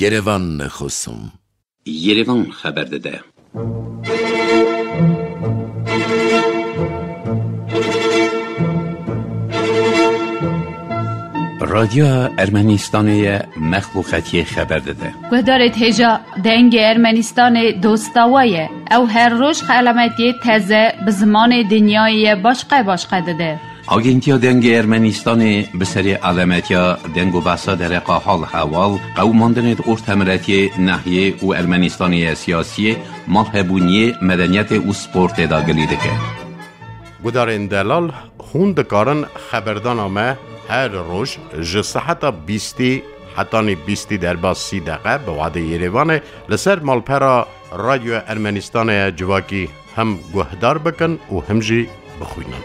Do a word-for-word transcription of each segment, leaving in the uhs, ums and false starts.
یرهوان نخستم. یرهوان خبر داده. رادیو ارمنستان مخلوقاتی خبر داده. گذارت هجا دنگ ارمنستان دوستاویه او هر روز علامتی تازه به زمان دنیای باشقه باشقه داده. آگینتیا دنگ ارمنستان به سری علامتیا دنگ و بحثا در حال حوال قوماندنت ارتمرتی نحیه و ارمنستانی سیاسی مالهبونی مدنیت و سپورت داگلیده که گذارن دلال خوند کارن خبردان آمه هر روز جسحتا بیستی حتانی بیستی در باز سی دقیقه به وعده یرهوان لسر مالپرا رادیو ارمنستان جواکی هم گهدار بکن و هم جی بخوینن.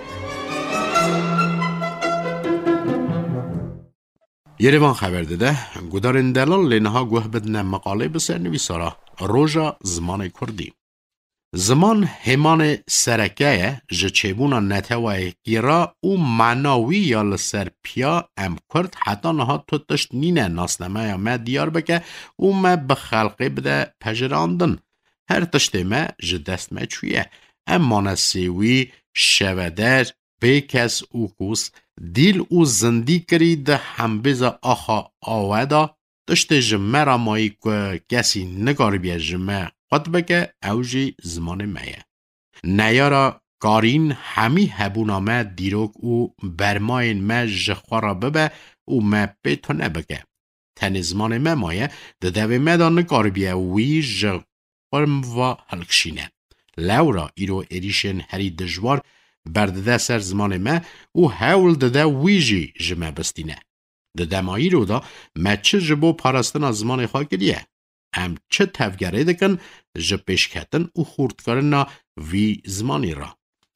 یرهوان خبر داده گذارن دلال لینها گوه بدن مقاله بسر نویسارا روژا زمان کردی. زمان همان سرکه جچبونا نتوای گیرا او معناوی یا لسر پیا ام کرد حتی نها تو تشت نینه ناسنمه یا ما دیار بکه او ما بخلقه بده پجراندن هر تشت ما جدست ما چویه اما نسیوی شودر بیکس او کوس دیل او زندی کری ده همبیز آخا آودا تشت جمعه را مایی که کسی نگار بیا جمعه قد بگه اوجی زمان مایه. نیارا کارین همی هبونامه دیروک او برماین ما جخوارا ببه او ما بیتو نبگه. تن زمان ما مایه ده دوی مدان نگار بیا وی جخورم و حلقشینه. لورا ایرو ایریشن هری دجوار برده سر زمان ما او هول ده ده ویجی جمعه بستینه. ده دمایی رو دا ما چه جبو پارستن از زمان خواه گریه. ام چه تفگره دکن جه پیشکتن و خوردکارن وی زمانی را.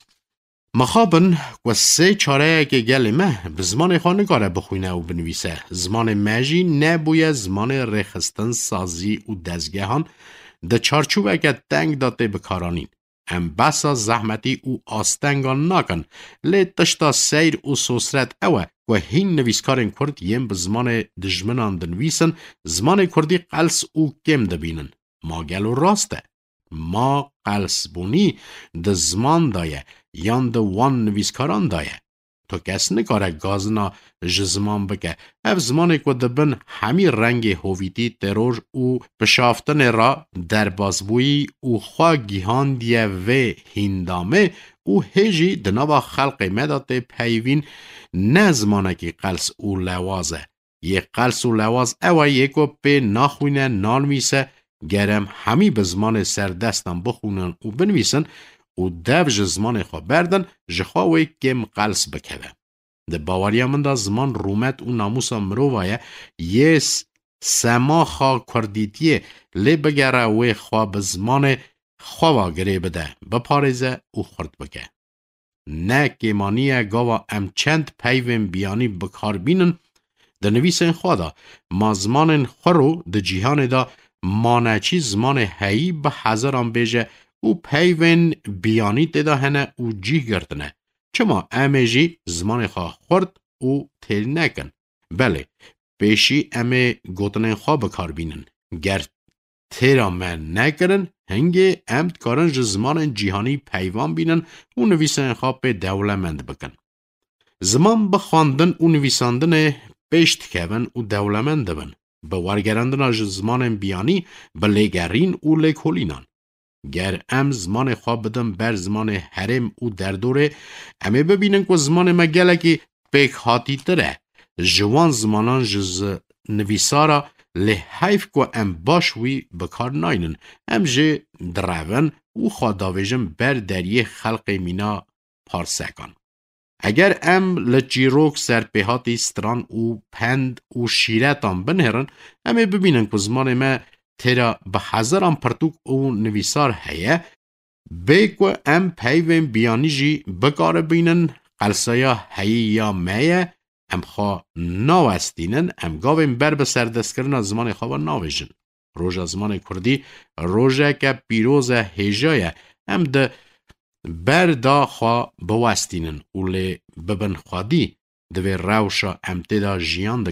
مخابن و سه چاره که گلمه به زمان خانگاره بخوینه و بنویسه. زمان مجی نبویه زمان رخستن سازی و دزگهان ده چارچوب اگه تنگ داده بکارانین. ام بسا زحمتی او آستنگان ناکن لی تشتا سیر و سوسرت اوه و هین نویسکارن کرد یم به زمان دجمنان دنویسن زمان کردی قلس او کم دبینن ما گلو راسته ما قلس بونی ده زمان دایه یان ده وان نویسکاران دایه تو کس نکاره گازنا جزمان بکه اف زمان که دبن همی رنگ هویتی ترور او بشافتن را در بازبوی او خواه گیهان دیه و هندامه او هجی دنابا خلق مدات پیوین نه زمانه که قلس او لوازه یه قلس او لواز اوه یکو به ناخوینه نانویسه گرم همی به زمان سردستان بخونن و بنویسن و دو زمان خواه بردن جخواهی کم قلس بکوه. ده باوریا من دا زمان رومت و ناموسا مرووایه یس سما خواه کردیتیه لی بگره و خواه به زمان خواه گره بده بپارزه و خورد بکه. نه کمانیه گاوا ام چند پیوین بیانی بکار بینن ده نویسن خواه دا ما زمان خورو ده جیهان دا مانچی زمان هایی به حضران بیجه او پیوین بیانی دیده هنه او جی گردنه چما امه جی زمان خواه خورد او تیل نکن بله پیشی امه گوتنه خواه بکار بینن گر تیرا من نکرن هنگه امت کارن زمان جیهانی پیوان بینن او نویسن خواه به دولمند بکن زمان بخواندن او نویساندن پیشت کون او دولمند بن به ورگرندن زمان بیانی به لگرین او لکولینان گر ام زمان خواب بدم بر زمان حرم او در دوره امه ببینن که زمان مگلکی پیک حاتی تره جوان زمانان جز نویسارا لحیف که ام باشوی بکار ناینن ام جه درون او خواداویجم بر دریه خلق مینا پارسکان اگر ام لجیروک سر پیهاتی ستران او پند او شیرتان بنهرن امه ببینن که زمان ما تیرا به حضران پرتوک او نویسار هیه بیکو ام پیوین بیانی جی بکار بینن قلسایا هیه یا میه ام خواه ناوستینن ام گاوین بر به سردست کرن زمان خواه ناویجن روژا زمان کردی روژا که پیروز هیجایه ام ده بر دا خواه بوستینن اولی ببن خوادی دوی روشا ام تیدا جیان دکن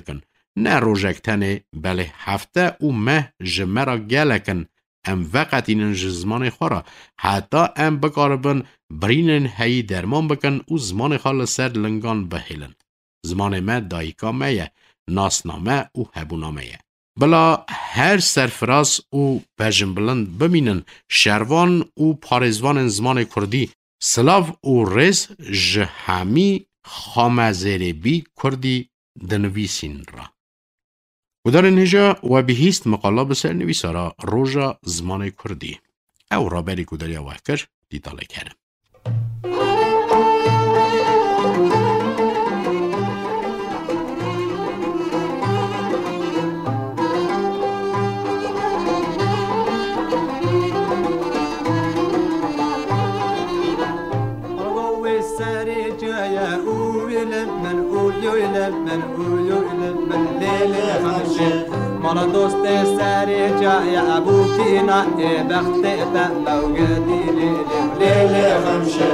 نه روژکتنه بله هفته و مه جمرا گلکن ام وقتینن جزمان خورا حتی ام بکاربن برینن هی درمان بکن و زمان خال سر لنگان بهیلن. زمان ما دایکا میه، ناسنامه و هبونامه. بلا هر سرفراز و پجن بلند بمینن شروان و پارزوان زمان کردی سلاف و رز جهمی خامزربی کردی دنویسین را. و در اینجا و بهیست مقاله بسر نویسارا روژا زمان کردی. او را بری کدریا وکر دیتاله کرم. من أولو من ليلة خمسة مرا دوست ساري جاي أبوكينا بختي تموجدي ليلة ليلة خمسة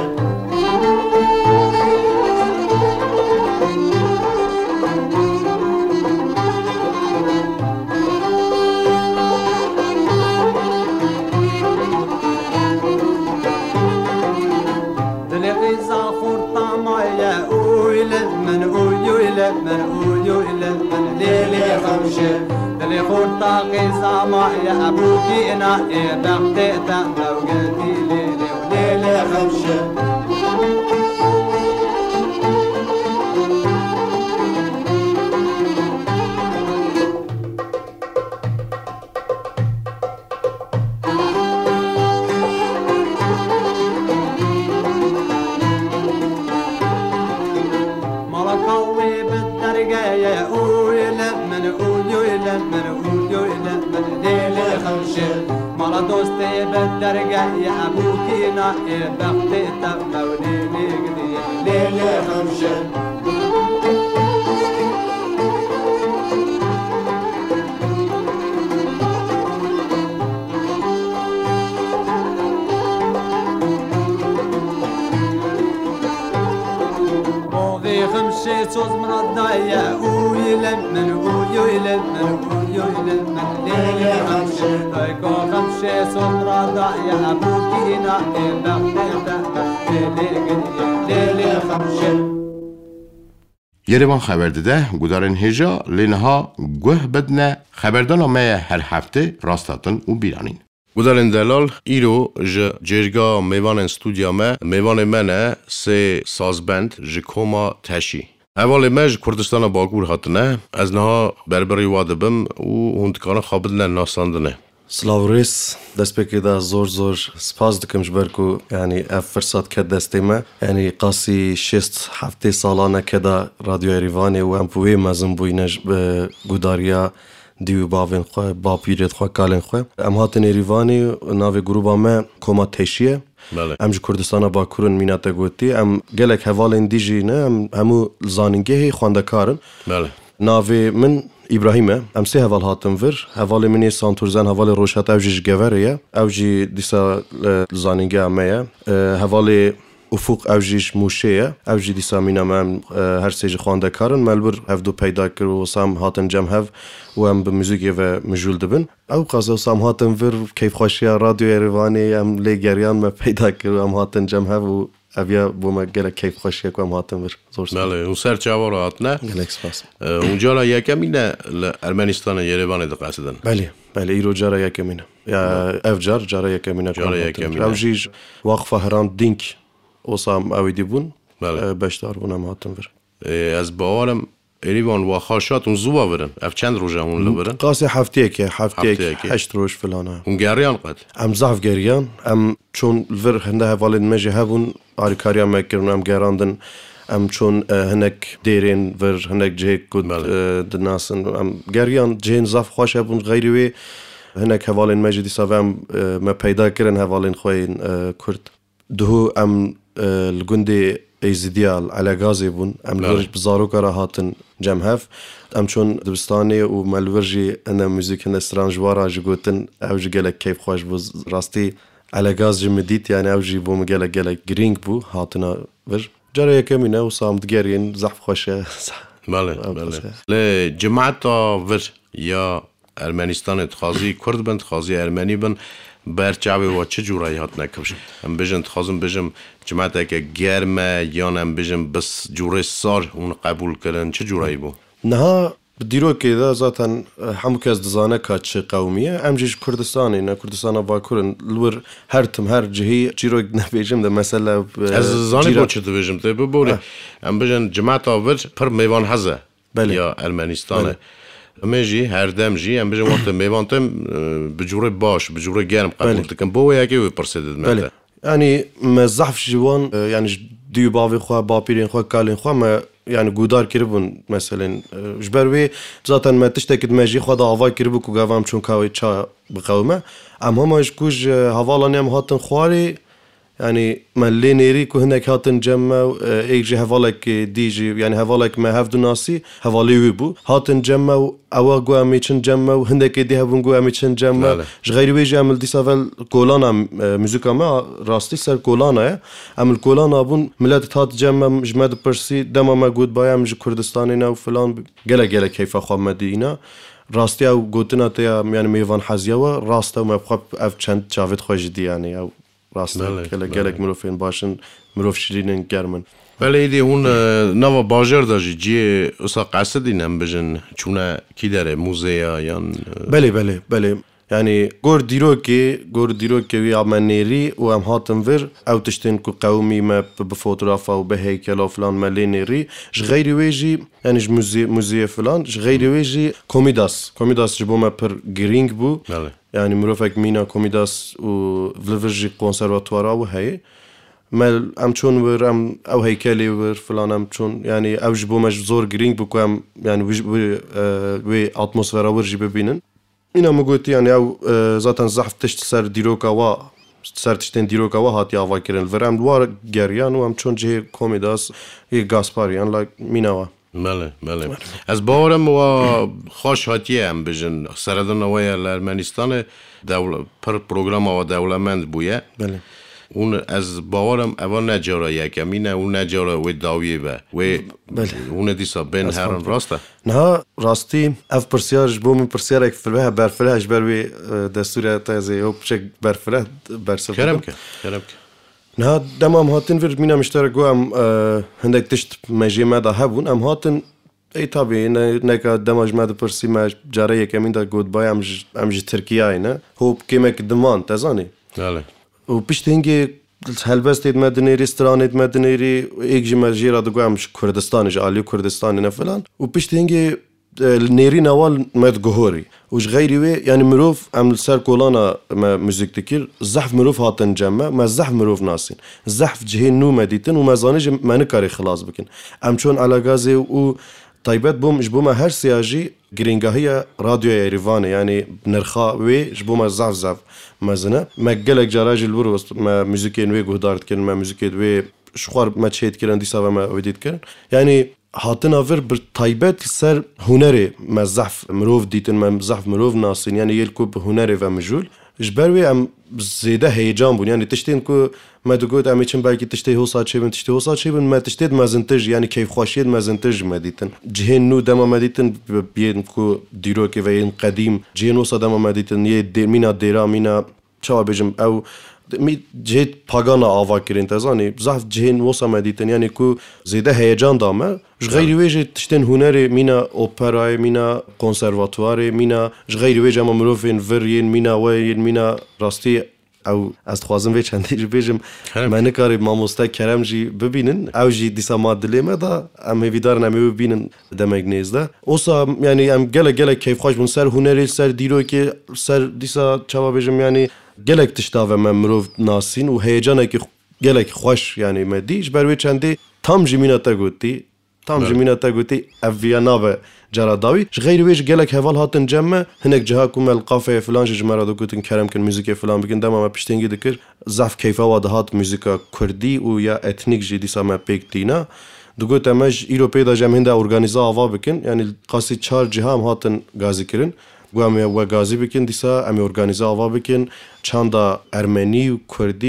من أولو من أولو من ليلة خمسة اللي خورتا قيسا ما يا أبوكي أنا بختي تموجدي ليلة ليلة خمسة دوستي بالدرجة يا أبوكينا بختي تمولي ليقدي ليلة خمسة موضي خمسة صوت من الضايا ويلمن ويلمن ويلمن ليلة خمسة تايكو خمسة صوت يا أبوكينا بختي ليلة خمسة یروان خبر داده گودارن هجا لینها گوه بدنه خبردان آمه هر هفته راستاتن و بیرانین. گودارن دلال ایرو ج جرگا میوان استودیا ما میوان منه سه سازبند ج کوما تشی. اول مج کردستان باکور هاتنه از نها بربری واده بم و هندکان خابدن ناساندنه. سلاوریس دست بکیده زور زور سپاس دکم جبرکو یعنی اف فرصت که دستی ما یعنی قاسی شست هفته سالانه کده رادیو ایریوانی و ام پوی مزم بوینش به گوداریا دیو باوین خواه با پیرت خواه کالین خواه ام هاتن ایریوانی ناوی گروبا ما کما تشیه ام جو کردستان باکورن میناتا گوتی ام گلک حوالین دیجی نه ام همو زانینگه خواندکارن ناوی من إبراهيم أمسي هفال هاتم فر هفال مني سانتورزان هفال روشات أوجيش جوارية أوجي ديسا زانينجا مايا هفال أفق أوجيش موشية أوجي ديسا مينا مام هر سيج خوانده كارن ملبر هفدو پیدا كر وسام هاتن جم هف وام بموزيكي و مجول دبن أو قازه وسام هاتم فر كيف خوشيا راديو يريواني أم ليجريان ما پیدا كر أم هاتن جم هف و اویا بوم گله کیف خوشی کوم هاتم ور زور بله اون سر چاورات نه گله سپاس اونجا لا یکمینه ارمنستان یریوان ده قصدن بله بله ایرو جارا یکمینه یا افجار جارا یکمینه جارا یکمینه اوجیج وقفه هران دینک اوسام اویدی بون بله بشتار بونم هاتم ور از باورم ایریوان و خاشات اون زوا ورن اف چند روزه اون لورن قاسی هفته که هفته که هشت روز فلانه اون گریان قد ام ضعف گریان ام چون ور هنده حوالین مجه هبون آریکاریا مکرن ام گراندن ام چون هنک دیرین ور هنک جه کد دناسن ام گریان جهن ضعف خوش هبون غیری وی هنک حوالین مجه دیسا و ام ما پیدا کرن حوالین خوین کرد دهو ام الگنده ایزدیال علی غازی بون ام لورج بزارو کارا هاتن جمهف ام چون دبستانی و ملورجی انا موزیک نسترانجوارا جگوتن اوج گلک کیف خوش بوز راستی علی غاز جمدیت یعنی اوجی بوم گلک گلک گرینگ بو هاتنا ور جاره یکمینه و سام دگرین زحف خوشه بله بله ل جماعت ور یا ارمنستان تخازی کرد بند تخازی ارمنی بند برچاوی و چه جورایی هات نکبش هم بجن تخازم بجم جماعت که گرمه یا هم بجم بس جوره سار اون قبول کردن چه جورایی بو نه دیرو که دا ذاتن همو که از دزانه که چه قومیه امجیش کردستانی نه کردستان باکورن لور هر تم هر جهی چیرو نبیجم ده مثلا از زانی با چه دویجم ده ببوری ام بجن جماعت آور پر میوان هزه یا ارمنستانه میجی هر دم جی ام بجن وقت میوان تم بجوره باش بجوره گرم قبول تکن بو یکی و پرسیدد مته یعنی مزحف جوان یعنی دیو باوی خواه باپیرین خواه کالین خواه ما يعني قدار كربون مثلا جبروي ذاتن ما تشتكت ماجي خدا هوا كربو كو غاوام چون كاوي چا بقومه ام هما كوج هوالا نيم هاتن خواري يعني ملي نيري كو هناك هاتن جمع ايجي هوالك ديجي يعني هوالك ما هفدو ناسي هوالي ويبو هاتن جمع او قو امي چن جمع وهناك دي هفون قو امي چن جمع غير ويجي عمل دي سافل كولانا موسيقى ما راستي سر كولانا عمل كولانا بون ملات هات جمع جمد برسي دما ما قود بايا مج كردستانينا وفلان قلا قلا كيف اخو مدينه راستي او قوتنا تيا يعني ميوان حزيوا راستا ما بخب اف چند چاوت خوش دي يعني او راستا گله گله مروفین باشن مروف شیرین گرمن ولی ایدی هون نوا باجر داشتی جی اصلا قصدی نم بجن چونه کی داره موزه یا بله بله بله يعني غور ديروكي غور ديروكي ويا منيري وام هاتم فير او تشتين كو قومي ما بفوتوغرافا وبهيكل وفلان مالينيري غير ويجي يعني ج موزي موزي فلان غير ويجي كوميداس كوميداس جبو ما بر جرينج بو يعني مروفك مينا كوميداس و فلفرجي كونسرفاتوارا وهي مال ام چون ور ام او هيكلي ور فلان ام چون يعني او جبو ما زور جرينج بو ام يعني وي وي اتموسفيرا ورجي ببينن اینا مگویی یعنی او ذاتن زحف تشت سر دیروکا و سر تشتن دیروکا و هاتی آوا کردن ورم دوار گریان و هم چون جه کمیداس یک گاسپاریان لاک میناوا. بله بله. از باورم و خوش هاتیه هم بجن سردن ویا ارمنستان دول پر پروگرام و دولمند بوده. بله. اون از باورم اول نجاره یکمینه اون نجاره و داویه به و اون دیسا بین هران راسته نه راستی اف پرسیارش بوم پرسیارک فلوه برفلهش بروی دستور تازه او بچک برفله برسه کرم که کرم که نه دمام هاتن ور مینا مشترک و ام هندک تشت مجی ماده هبون ام هاتن ای طبیعی نه نکه دماج ماده پرسی ماج جاره یکمین دا گود بای ام امج ترکیه نه هوب کمک دمان تزانی بله و پیش هنگی هلبست مدنی رستوران مدنی یک جمع جیرا دگوامش کردستانش عالی کردستانی نفلان و پیش هنگی نیری نوال مد گهوری وش غیری وی یعنی مروف عمل سر کولانا ما موزیک تکیر زحف مروف هاتن جمع ما زحف مروف ناسین زحف جهه نو مدیتن و مزانج من کاری خلاص بکن ام چون علاقازی و طيبات بوم جبوما هر سياجي جرينجاهية راديو يريفاني يعني نرخا وي جبوما زعف زعف مازنا ما قالك جراج الورو ما موسيقين وي قهدارت كن ما موسيقين وي شخوار ما تشيت كرن دي سافا ما وديت كرن يعني هاتنا فر بالطيبات سر هنري ما زعف مروف ديتن ما زعف مروف ناسين يعني يلكوب هنري ومجول جبروي ام زيده هيجان بون يعني تشتين كو ما تقول عمي چن باقي تشتي هو صاد شيبن تشتي هو صاد شيبن ما تشتي مازنتج يعني كيف خواشيد مازنتج مديتن جهن نو دما مديتن بين كو ديرو كي وين قديم جهن وصا دما مديتن يه دي مينا ديرا مينا چا بجم او می جهت پاگانا آوا کرین تزانی زحف جهن وصا مديتن يعني كو زيده هيجان دامه غير وجه تشتن هنري مينا اوبراي مينا كونسرفاتواري مينا غير وجه ما مروفين فرين مينا وين مينا راستي او از خوازم وی چندی جو بیجم من کاری ماموستا کرم جی ببینن او جی دیسا مادلی ما دا ام ویدارن ام ببینن دمگ نیزده اوسا یعنی ام گله گله کیف خوش بون سر هنری سر دیرو که سر دیسا چاوا بیجم یعنی گله تشتاو من مروف ناسین و هیجانه که گله خوش یعنی مدیش بر وی چندی تام جمینا تا گوتی تام جمینا تا گوتی اویانا و جراداوي غير ويش قالك هفال هاتن جمع هناك جهاكم القافية فلان جمرة دو كنتن كرم كن موسيقى فلان بكن دما ما بيشتنجي ذكر زعف كيف واضح هات موسيقى كردي ويا اتنيك جي دي سما بيكتينا دو قلت امج ايروبي دا جمع هندا اورغانيزا آوا بكن يعني قاسي چار جهام هاتن غازي كرن وامي و غازي بكن ديسا امي اورغانيزا آوا بكن چاندا ارمني و كردي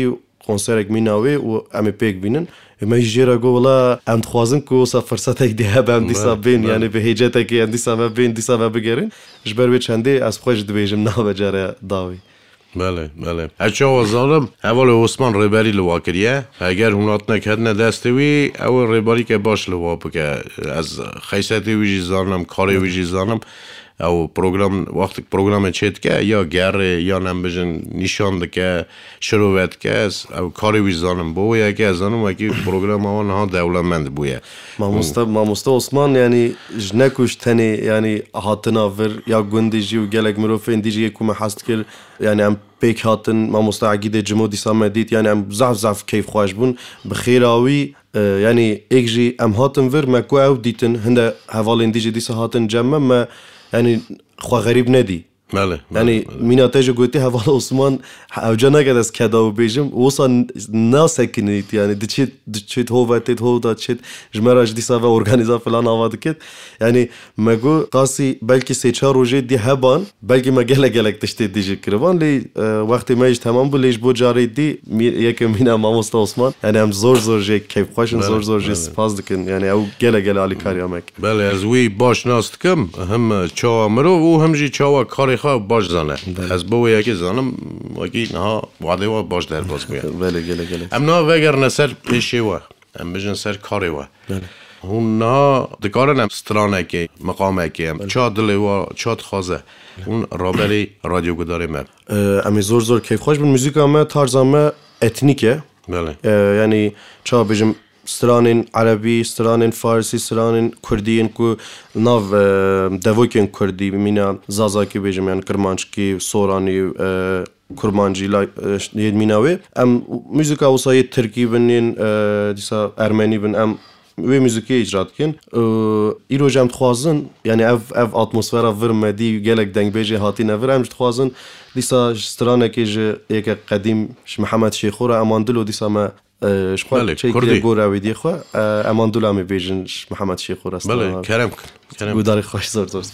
کنسرت میناوی و امی پیک بینن ما جیرا گو ولا ام خوازن کو سا فرصت یک ده بام دیسا بین یعنی به هجت کی ام دیسا و بین دیسا و بگیرن جبر به چنده از خوش دبیجم نه بجاره داوی بله بله اچا وزارم اول عثمان ربری لوا کریه اگر اونات نکرد نه دستوی اول ربری که باش لوا بکه از خیستی ویجی زانم کاری ویجی زانم او پروگرام وقتی پروگرام چیت که یا گر یا نم بجن نشان دکه شروعات که او کاری ویجی زانم بویه که زانم وکی پروگرام آن ها دولتمند بویه ما مست ما مست عثمان یعنی جنکوش تنی یعنی هاتنا ور یا گندیجی و گلک مروفین دیجی کوم حست کر یعنی ام پیک هاتن ما مستعجد جمودی سامدید یعنی ام زعف زعف کیف خواهش بون بخیراوی یعنی اجی ام هاتن ور ما کو او دیتن هنده حوالین دیجی دیسه هاتن جمع ما یعنی خو غریب ندی بله یعنی میناتج گویی حواله عثمان اوجا نگه از کدا و بیجم وصل ناسکنیت یعنی دچیت دچیت هو وقت هو دچیت جمراج دیسا و ارگانیزا فلان آواد کت یعنی مگو قاسی بلکه سه چهار روزه دی هبان بلکه مگله گلک تشتی دیجی کروان لی وقتی میش تمام بلیش بو جاری دی یک مینا ماموست عثمان یعنی هم زور زور جه کیف خوشن زور زور جه سپاس دکن یعنی او گله گله علی کاریامک بله از وی باش ناست کم هم چا مرو و هم جی چا کاری خواه باش زنه از بو یکی زنم وکی نه وعده و باش در باز میاد بله گله گله ام نه وگر نسر پیشی و ام بجن سر کاری و اون نه دکارن ام سترانه که مقامه که ام چا دلی و چا تخوازه اون رابری رادیو گداری مب امی زور زور کیف خوش بن موزیک همه تارز همه اتنیکه بله یعنی چا بجم سترانین عربی سترانین فارسی سترانین کردین کو ناو دوکین کردی مینا زازاکی بجم یعنی کرمانچکی سورانی کرمانجی لا ید میناوی ام موزیکا وسای ترکی بنین دیسا ارمنی بن ام وی موزیکی اجرات کن ایرو جمت خوازن یعنی اف اف اتمسفرا ورمدی گلک دنگ بیجی هاتی نور امجت خوازن دیسا سترانه که یک قدیم محمد شیخورا اماندلو دیسا ما شخواه چه که گوره ویدی خواه اماندلو همی بیجن محمد شیخورا بله کرم کرم گوداری خوش زرد زرد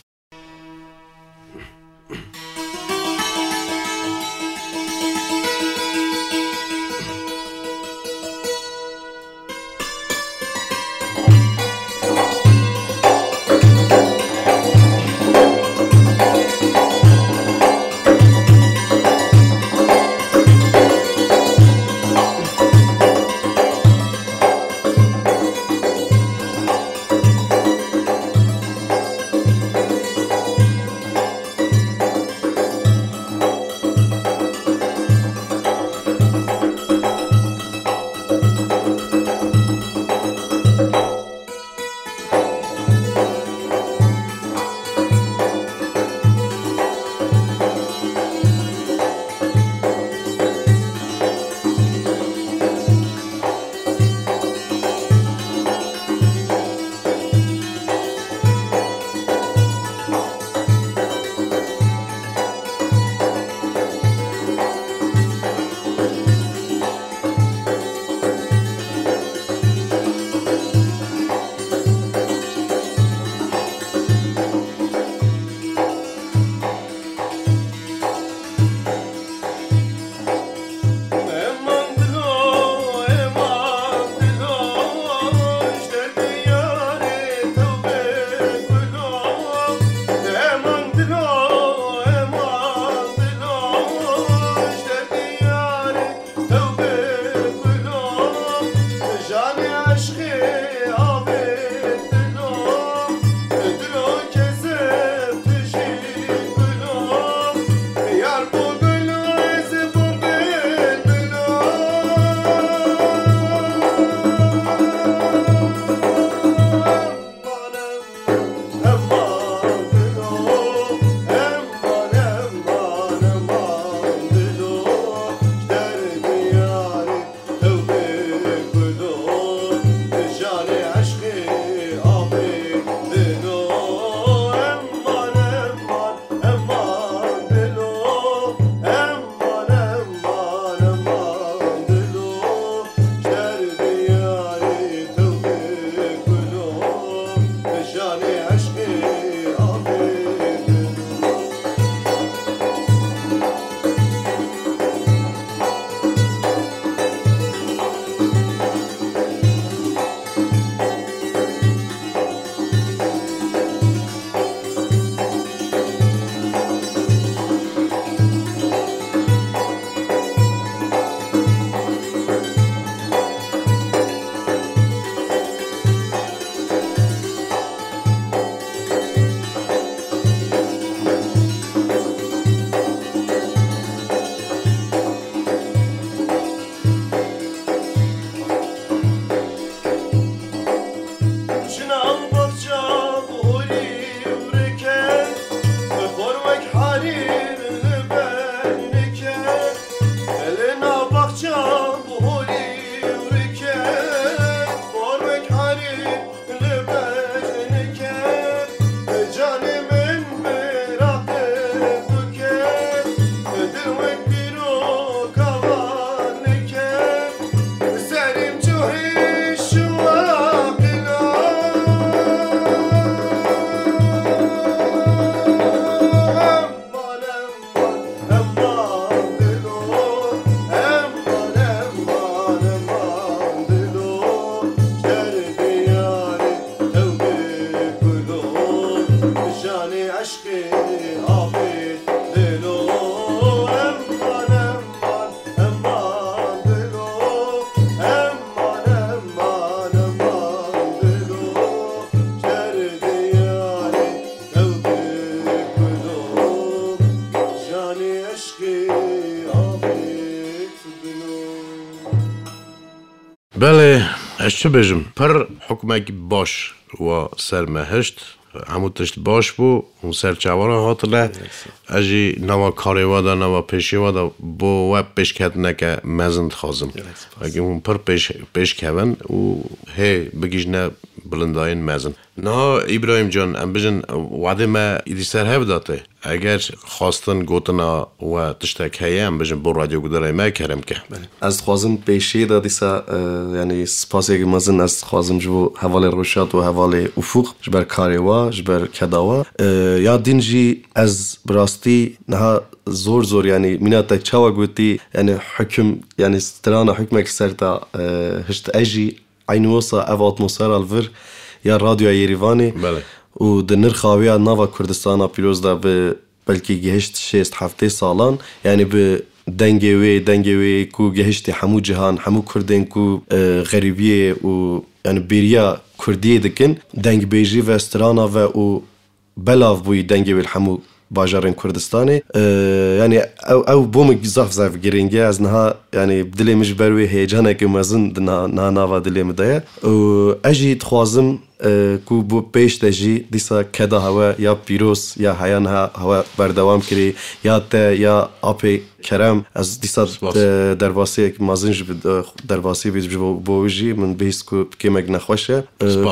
بله اش چه بجم پر حکمک باش و سر مهشت همو تشت باش بو اون سر چوارا هاتله اجی نوا کاری وادا نوا پیشی وادا بو و پیش کت نکه مزند خازم اگه اون پر پیش پیش کون و هی بگیش نه بلنداین مزن نه ابراهیم جان ام بجن وعده ما ایدی سر هف داته اگر خواستن گوتنا و تشتک هیه ام بجن بو رادیو گداره ما کرم که از خوازم پیشی دا دیسا یعنی سپاس یک مزن از خوازم جو حوال روشات و حوال افق جبر کاروا جبر کداوا یا دینجی از براستی نه زور زور یعنی مینا تک چاوا گوتی یعنی حکم یعنی سترانا حکمک سرتا هشت اجی عینوسا او اتمسفر الفر یا رادیو یریوانی بله و د نرخاویا نوا کردستان پیروز دا به بلکی گهشت شست هفته سالان یعنی به دنگه وی دنگه وی کو گهشت همو جهان همو کردن کو غریبیه و یعنی بیریا کردیه دکن دنگ بیجی و استرانا و او بلاف بوی دنگه وی همو باجارن کردستانی یعنی او او بوم زاف زاف گرینگه از نها یعنی دلی مش بروی هیجانه که مزن نه نه نوا دلی مدایه و اجی تخوازم کو بو پیش تجی دیسا کدا هوا یا پیروس یا حیان هوا بردوام کری یا ته یا آپی کرم از دیسا درواسی که مازنج درواسی بیز بوجی من بیس کو کمک نخوشه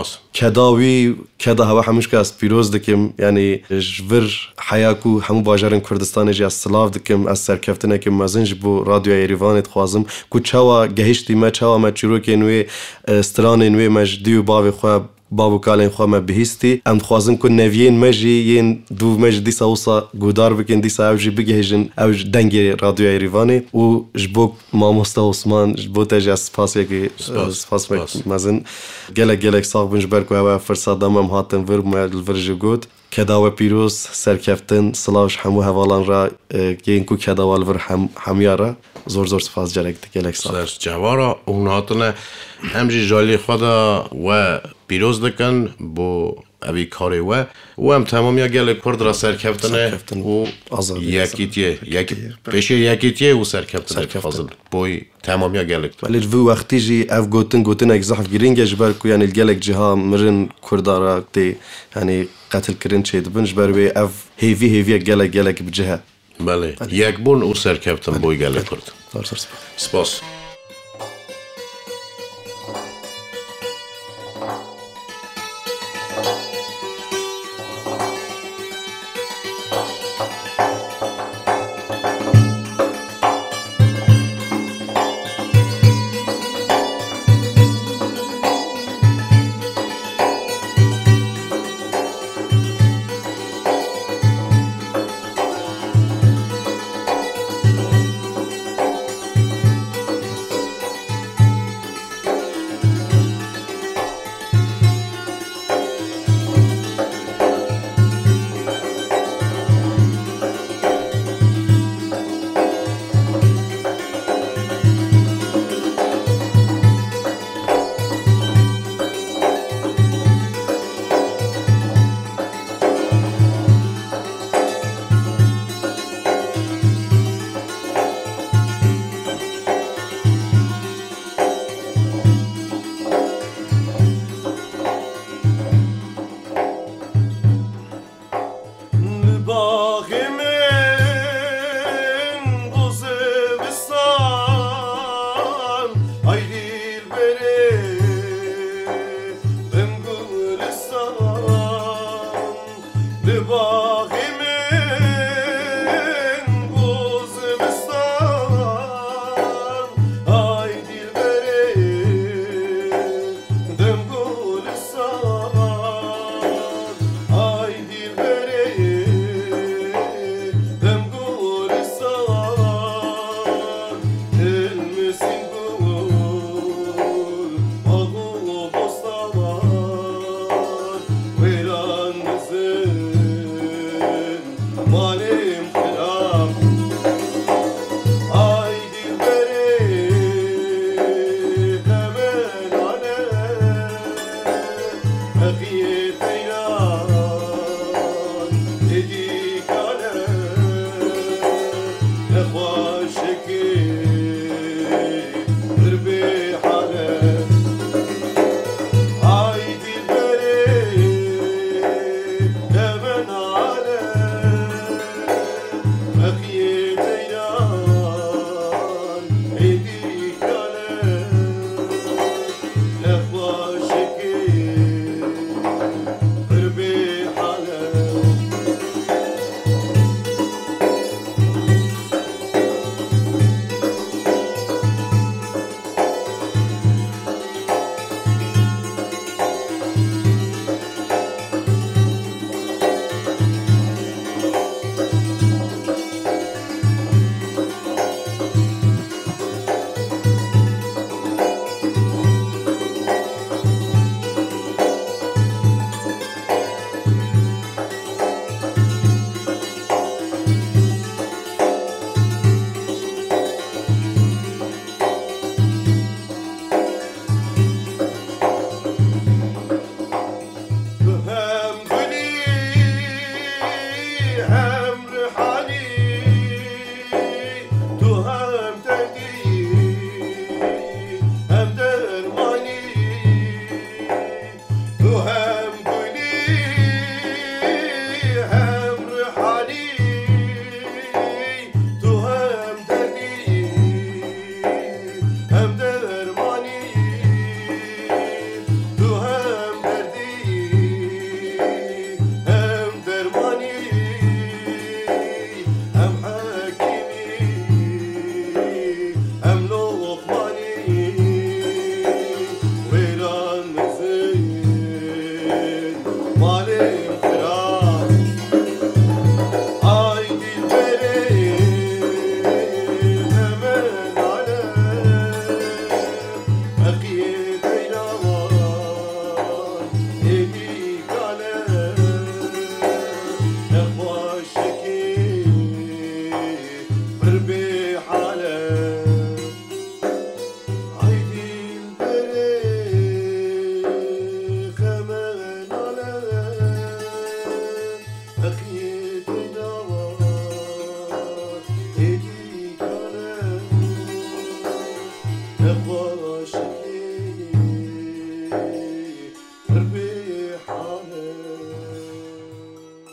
کداوی کدا هوا همش که از پیروز دکم یعنی جور حیاکو همو باجرن کردستان جی از سلاف دکم از سرکفتنه که مازنج بو رادیو ایریوان تخوازم کو چوا گهشتی ما چوا ما چیرو که نوی استران نوی مجدیو باوی خواه بابو کالین خو ما بهستی ام خوازم کو نوین مجی ین دو مج دیسا وسا گودار بکن دیسا اوجی بگهجن اوج دنگی رادیو ایریوانی و جبوک ماموستا عثمان جبو تجا سپاس یکی سپاس مزن گلک گلک ساق بنج برکو هوا فرصت دامم هاتن ور ما الورج گود کداو پیروز سرکفتن سلاوش همو حوالان را گین کو کداوال ور هم همیارا زور زور سپاس جرک گلک ساق سر جوارا اون هاتنه همجی جالی خدا و پیروز دکن بو اوی کاری و و هم تمام یا گل کرد را سرکفتنه و یکیتیه یکی پیش یکیتیه و سرکفتنه فاضل بوی تمام یا گل ولی جو وقتی جی اف گوتن گوتن اگزاف گرینگ جبر کو یعنی الگلک جها مرن کردارا تی یعنی قتل کرن چید بنج بروی اف هیوی هیوی گلک گلک بجها بله یک بون او سرکفتن بوی گل کرد سپاس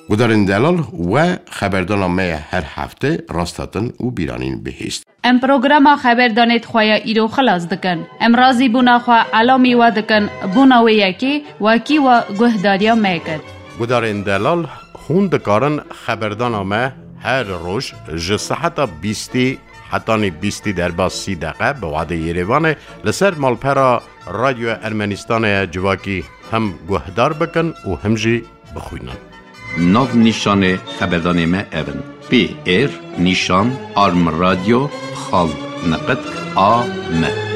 گودارین دلال و خبردان ما هر هفته راستاتن و بیرانین بهیست. ام پروگرام خبردانت خواه ایرو خلاص دکن. ام رازی بونا خواه علامی و دکن بونا و یکی و کی و گهداریا میکد. گودارین دلال خوند کارن خبردان ما هر روز جسحتا بیستی حتی بیستی در باز سی دقیقه به وعده یریوان لسر مالپرا رادیو ارمنستان جواکی هم گهدار بکن و هم جی بخوینن. ناو نیشان خبردان ما اون پی ایر نیشان آرم رادیو خال نقد آ م